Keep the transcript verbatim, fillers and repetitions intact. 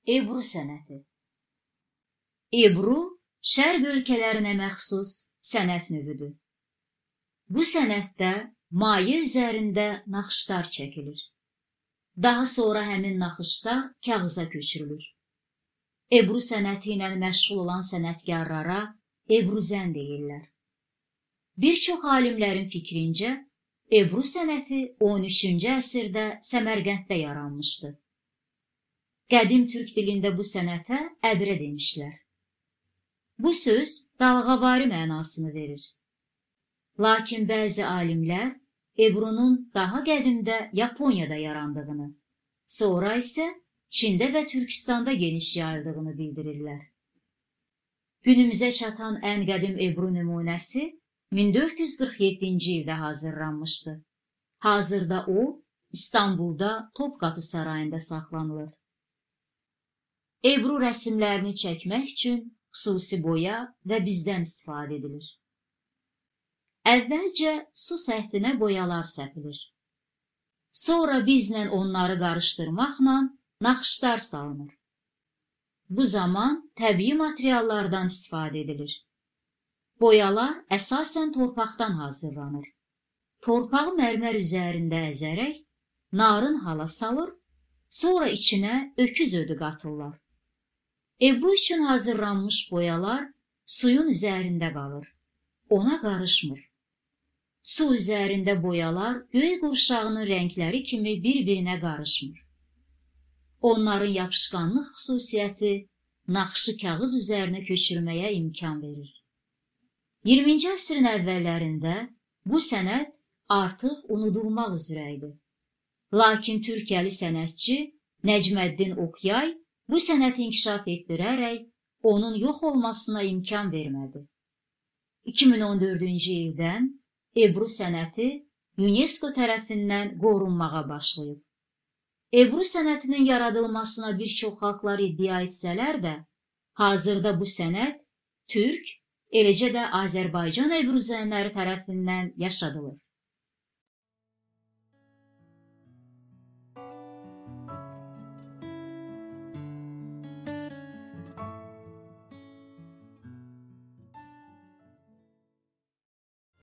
Ebru sənəti. Ebru, şərq ölkələrinə məxsus sənət növüdür. Bu sənətdə maye üzərində naxışlar çəkilir. Daha sonra həmin naxışlar kağıza köçürülür. Ebru sənəti ilə məşğul olan sənətkarlara ebruzən deyirlər. Bir çox alimlərin fikrincə, Ebru sənəti on üçüncü əsrdə Səmərqənddə yaranmışdı. Qədim türk dilində bu sənətə əbrə demişlər. Bu söz dalğavari mənasını verir. Lakin bəzi alimlər Ebrunun daha qədimdə Yaponiyada yarandığını, sonra isə Çində və Türkistanda geniş yayıldığını bildirirlər. Günümüzə çatan ən qədim Ebru nümunəsi min dörd yüz qırx yeddinci ildə hazırlanmışdı. Hazırda o, İstanbulda Topqapı Sarayında saxlanılır. Ebru rəsmlərini çəkmək üçün xüsusi boya və bizdən istifadə edilir. Əvvəlcə su səthine boyalar səpilir. Sonra bizlə onları qarışdırmaqla naxışlar salınır. Bu zaman təbii materiallardan istifadə edilir. Boyalar əsasən torpaqdan hazırlanır. Torpağı mərmər üzərində əzərək, narın hala salır, sonra içinə öküz ödü qatırlar. Ebru üçün hazırlanmış boyalar suyun üzərində qalır. Ona qarışmır. Su üzərində boyalar göy qurşağının rəngləri kimi bir-birinə qarışmır. Onların yapışqanlıq xüsusiyyəti naxışı kağız üzərinə köçürməyə imkan verir. iyirminci əsrin əvvəllərində bu sənət artıq unudulmaq üzrə idi. Lakin Türkiyəli sənətçi Nəcməddin Okyay bu sənəti inkişaf etdirərək onun yox olmasına imkan vermədi. iki min on dördüncü ildən Ebru sənəti UNESCO tərəfindən qorunmağa başlayıb. Ebru sənətinin yaradılmasına bir çox xalqlar iddia etsələr də, hazırda bu sənət Türk, eləcə də Azərbaycan ebruzənləri tərəfindən yaşadılır.